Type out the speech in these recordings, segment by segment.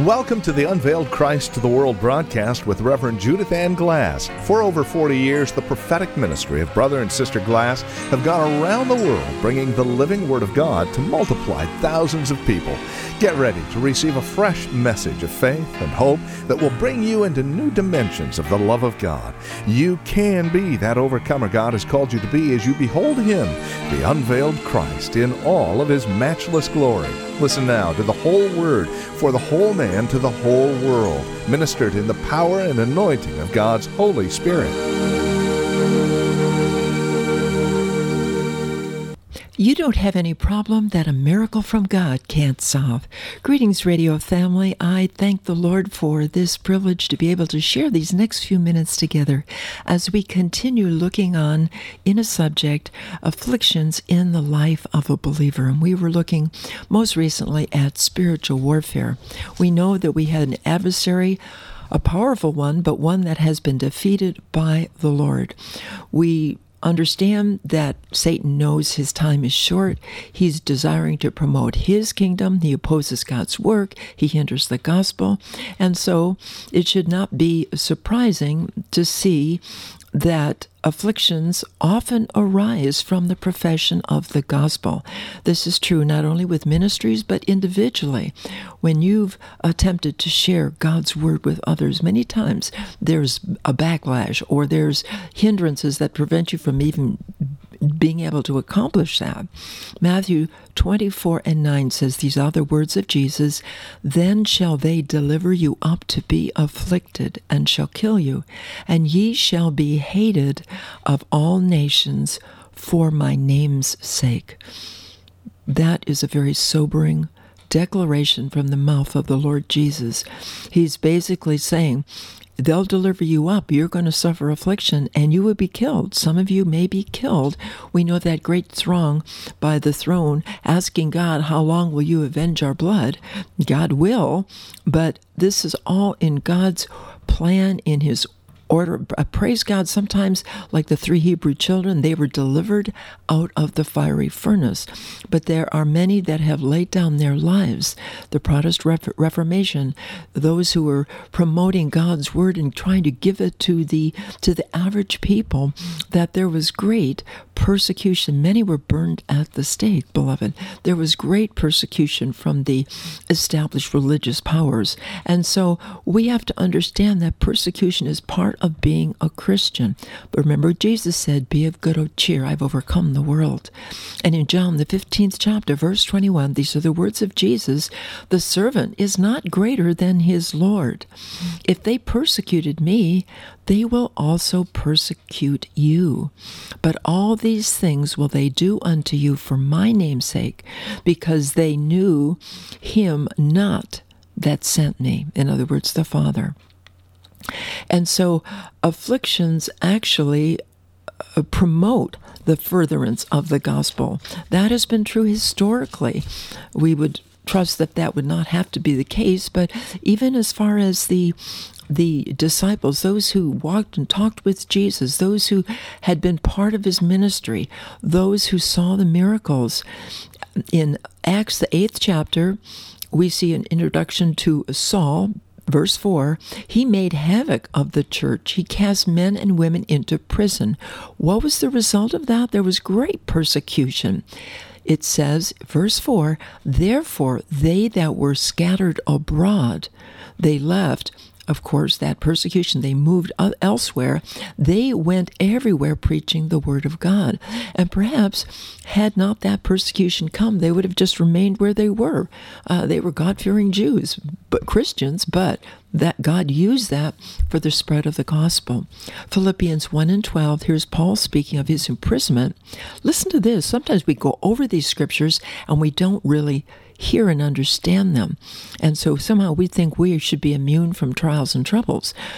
Welcome to the Unveiled Christ to the World broadcast with Reverend Judith Ann Glass. For over 40 years, the prophetic ministry of Brother and Sister Glass have gone around the world bringing the living Word of God to multiply thousands of people. Get ready to receive a fresh message of faith and hope that will bring you into new dimensions of the love of God. You can be that overcomer God has called you to be as you behold Him, the unveiled Christ, in all of His matchless glory. Listen now to the whole Word for the whole man to the whole world, ministered in the power and anointing of God's Holy Spirit. You don't have any problem that a miracle from God can't solve. Greetings, radio family. I thank the Lord for this privilege to be able to share these next few minutes together as we continue looking on in a subject, afflictions in the life of a believer. And we were looking most recently at spiritual warfare. We know that we had an adversary, a powerful one, but one that has been defeated by the Lord. We understand that Satan knows his time is short. He's desiring to promote his kingdom. He opposes God's work. He hinders the gospel. And so it should not be surprising to see that afflictions often arise from the profession of the gospel. This is true not only with ministries, but individually. When you've attempted to share God's word with others, many times there's a backlash or there's hindrances that prevent you from even being able to accomplish that. Matthew 24:9 says, "These are the words of Jesus, then shall they deliver you up to be afflicted, and shall kill you, and ye shall be hated of all nations for my name's sake." That is a very sobering declaration from the mouth of the Lord Jesus. He's basically saying, they'll deliver you up. You're going to suffer affliction, and you will be killed. Some of you may be killed. We know that great throng by the throne asking God, how long will you avenge our blood? God will, but this is all in God's plan, in His order. Praise God, sometimes like the 3 Hebrew children, they were delivered out of the fiery furnace. But there are many that have laid down their lives. The Protestant Reformation, those who were promoting God's word and trying to give it to the average people, that there was great persecution. Many were burned at the stake, beloved. There was great persecution from the established religious powers. And so we have to understand that persecution is part of being a Christian. But remember, Jesus said, "Be of good cheer, I've overcome the world." And in John, the 15th chapter, verse 21, these are the words of Jesus, "The servant is not greater than his Lord. If they persecuted me, they will also persecute you. But all these things will they do unto you for my name's sake, because they knew him not that sent me." In other words, the Father. And so afflictions actually promote the furtherance of the gospel. That has been true historically. We would trust that that would not have to be the case, but even as far as the disciples, those who walked and talked with Jesus, those who had been part of his ministry, those who saw the miracles. In Acts, the 8th chapter, we see an introduction to Saul. Verse 4, "He made havoc of the church. He cast men and women into prison." What was the result of that? There was great persecution. It says, verse 4, "Therefore they that were scattered abroad," they left, of course, that persecution. They moved elsewhere. They went everywhere preaching the word of God. And perhaps had not that persecution come, they would have just remained where they were. They were God-fearing Jews, but Christians, but that God used that for the spread of the gospel. Philippians 1:12, here's Paul speaking of his imprisonment. Listen to this. Sometimes we go over these scriptures and we don't really hear and understand them. And so somehow we think we should be immune from trials and troubles.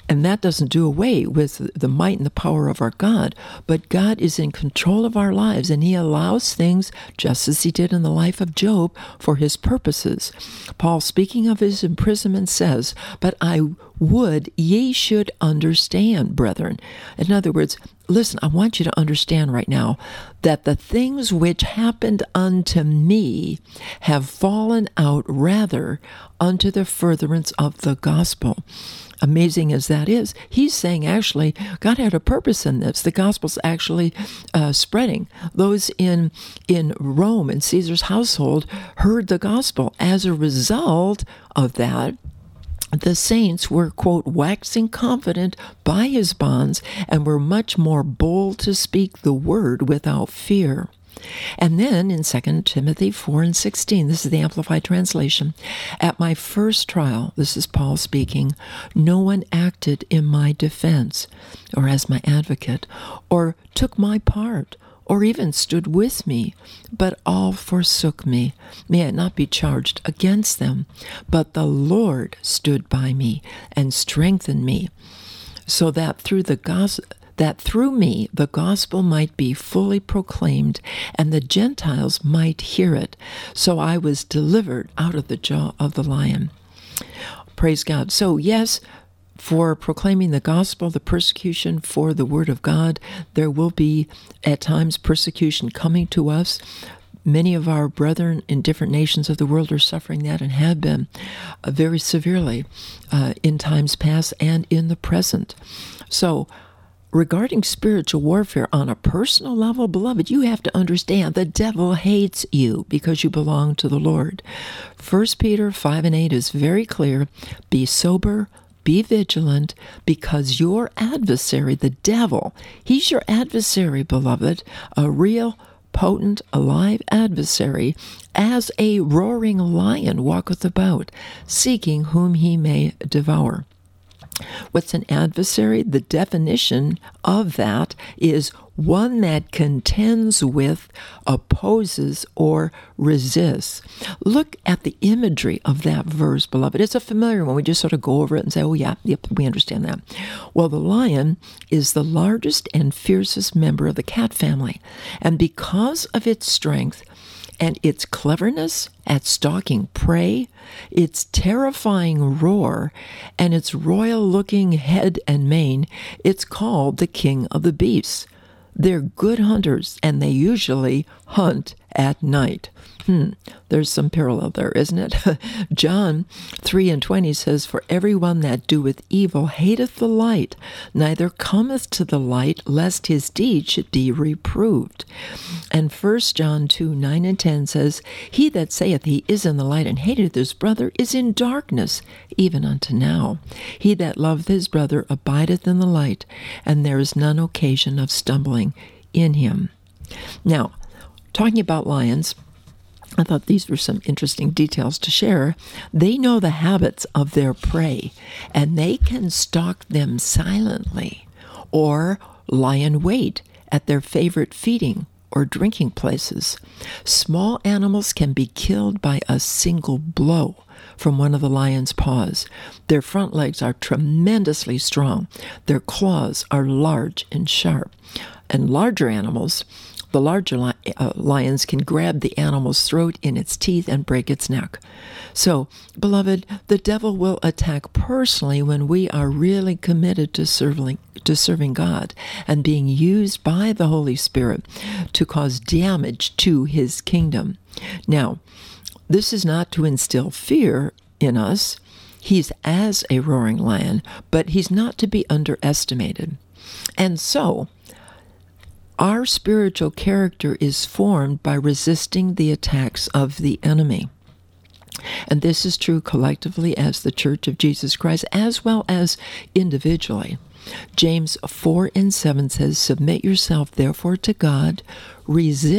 And that doesn't do away with the might and the power of our God, but God is in control of our lives, and he allows things, just as he did in the life of Job, for his purposes. Paul, speaking of his imprisonment, says, "But I would ye should understand, brethren." In other words, listen, I want you to understand right now that the things which happened unto me have fallen out rather unto the furtherance of the gospel. Amazing as that is, he's saying actually God had a purpose in this. The gospel's actually spreading. Those in Rome, in Caesar's household, heard the gospel. As a result of that, the saints were, quote, waxing confident by his bonds and were much more bold to speak the word without fear. And then in 2 Timothy 4:16, this is the Amplified Translation, "At my first trial," this is Paul speaking, "no one acted in my defense or as my advocate or took my part or even stood with me, but all forsook me. May it not be charged against them, but the Lord stood by me and strengthened me, so that through me the gospel might be fully proclaimed, and the Gentiles might hear it. So I was delivered out of the jaw of the lion." Praise God. So yes, for proclaiming the gospel, the persecution for the word of God, there will be at times persecution coming to us. Many of our brethren in different nations of the world are suffering that and have been very severely in times past and in the present. So, regarding spiritual warfare on a personal level, beloved, you have to understand the devil hates you because you belong to the Lord. 1 Peter 5:8 is very clear. "Be sober, be vigilant, because your adversary, the devil," he's your adversary, beloved, a real, potent, alive adversary, "as a roaring lion walketh about, seeking whom he may devour." What's an adversary? The definition of that is one that contends with, opposes, or resists. Look at the imagery of that verse, beloved. It's a familiar one. We just sort of go over it and say, oh yeah, yep, we understand that. Well, the lion is the largest and fiercest member of the cat family. And because of its strength, and its cleverness at stalking prey, its terrifying roar, and its royal-looking head and mane, it's called the king of the beasts. They're good hunters, and they usually hunt at night. There's some parallel there, isn't it? John 3:20 says, "For everyone that doeth evil hateth the light, neither cometh to the light, lest his deed should be reproved." And 1 John 2:9 and 10 says, "He that saith he is in the light and hateth his brother is in darkness, even unto now. He that loveth his brother abideth in the light, and there is none occasion of stumbling in him." Now, talking about lions, I thought these were some interesting details to share. They know the habits of their prey, and they can stalk them silently or lie in wait at their favorite feeding or drinking places. Small animals can be killed by a single blow from one of the lion's paws. Their front legs are tremendously strong. Their claws are large and sharp. And larger animals, the larger lions can grab the animal's throat in its teeth and break its neck. So, beloved, the devil will attack personally when we are really committed to serving God and being used by the Holy Spirit to cause damage to his kingdom. Now, this is not to instill fear in us. He's as a roaring lion, but he's not to be underestimated. And so, our spiritual character is formed by resisting the attacks of the enemy. And this is true collectively as the Church of Jesus Christ, as well as individually. James 4:7 says, "Submit yourself therefore to God, resist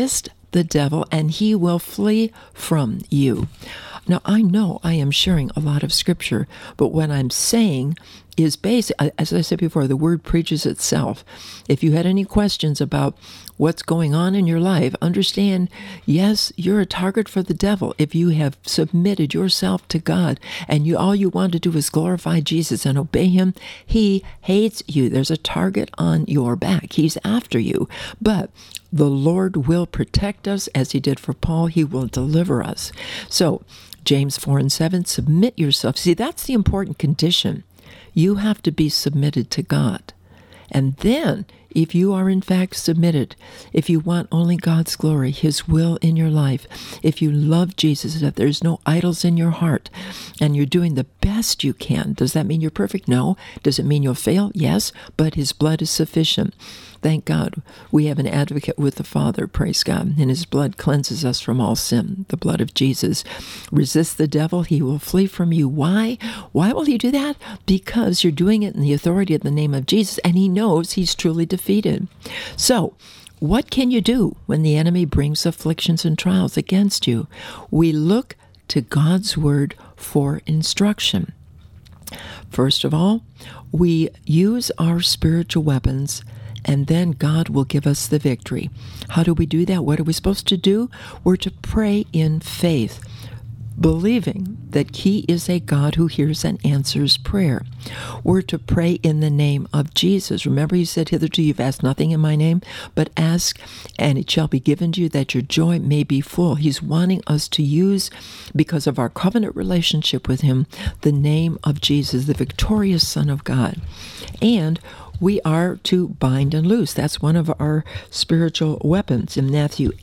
the devil, and he will flee from you. Now, I know I am sharing a lot of scripture, but what I'm saying is basic. As I said before, the word preaches itself. If you had any questions about what's going on in your life, understand, yes, you're a target for the devil. If you have submitted yourself to God and all you want to do is glorify Jesus and obey him, he hates you. There's a target on your back. He's after you. But the Lord will protect us as he did for Paul. He will deliver us. So James 4:7, submit yourself. See, that's the important condition. You have to be submitted to God. And then, if you are in fact submitted, if you want only God's glory, his will in your life, if you love Jesus, that there's no idols in your heart, and you're doing the best you can, does that mean you're perfect? No. Does it mean you'll fail? Yes, but his blood is sufficient. Thank God we have an advocate with the Father, praise God, and his blood cleanses us from all sin, the blood of Jesus. Resist the devil, he will flee from you. Why? Why will he do that? Because you're doing it in the authority of the name of Jesus, and he knows he's truly defeated. So, what can you do when the enemy brings afflictions and trials against you? We look to God's word for instruction. First of all, we use our spiritual weapons, and then God will give us the victory. How do we do that? What are we supposed to do? We're to pray in faith, believing that he is a God who hears and answers prayer. We're to pray in the name of Jesus. Remember, he said, hitherto you've asked nothing in my name, but ask, and it shall be given to you, that your joy may be full. He's wanting us to use, because of our covenant relationship with him, the name of Jesus, the victorious Son of God. And we are to bind and loose. That's one of our spiritual weapons. In Matthew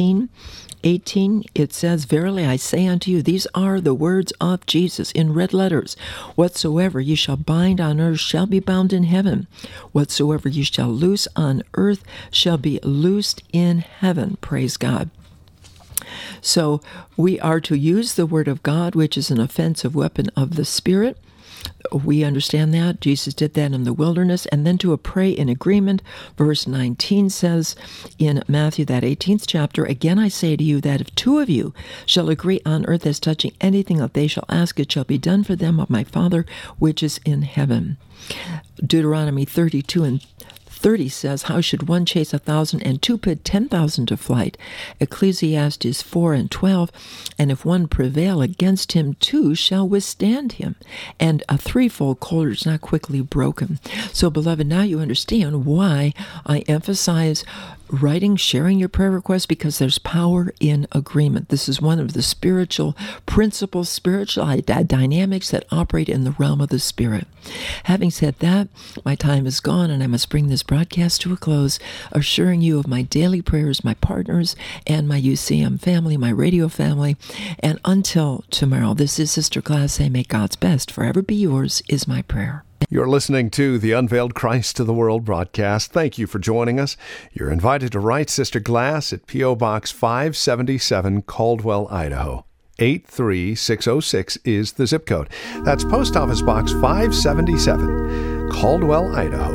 18:18, it says, verily I say unto you, these are the words of Jesus in red letters. Whatsoever you shall bind on earth shall be bound in heaven. Whatsoever you shall loose on earth shall be loosed in heaven. Praise God. So we are to use the word of God, which is an offensive weapon of the Spirit. We understand that. Jesus did that in the wilderness. And then to pray in agreement. Verse 19 says in Matthew, that 18th chapter, again I say to you that if two of you shall agree on earth as touching anything that they shall ask, it shall be done for them of my Father which is in heaven. Deuteronomy 32:30 says, how should one chase 1,000 and two put 10,000 to flight? Ecclesiastes 4:12, and if one prevail against him, two shall withstand him, and a threefold cord is not quickly broken. So, beloved, now you understand why I emphasize writing, sharing your prayer requests, because there's power in agreement. This is one of the spiritual principles, spiritual dynamics that operate in the realm of the Spirit. Having said that, my time is gone, and I must bring this broadcast to a close, assuring you of my daily prayers, my partners, and my UCM family, my radio family. And until tomorrow, this is Sister Glass saying, may God's best forever be yours, is my prayer. You're listening to the Unveiled Christ to the World broadcast. Thank you for joining us. You're invited to write Sister Glass at P.O. Box 577, Caldwell, Idaho. 83606 is the zip code. That's Post Office Box 577, Caldwell, Idaho.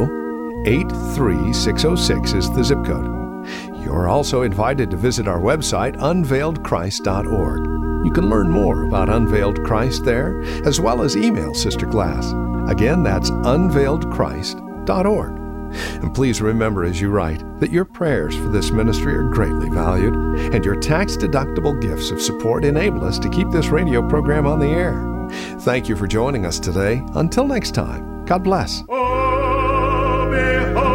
83606 is the zip code. You're also invited to visit our website, unveiledchrist.org. You can learn more about Unveiled Christ there, as well as email Sister Glass. Again, that's unveiledchrist.org. And please remember as you write that your prayers for this ministry are greatly valued, and your tax-deductible gifts of support enable us to keep this radio program on the air. Thank you for joining us today. Until next time, God bless. Oh, behold.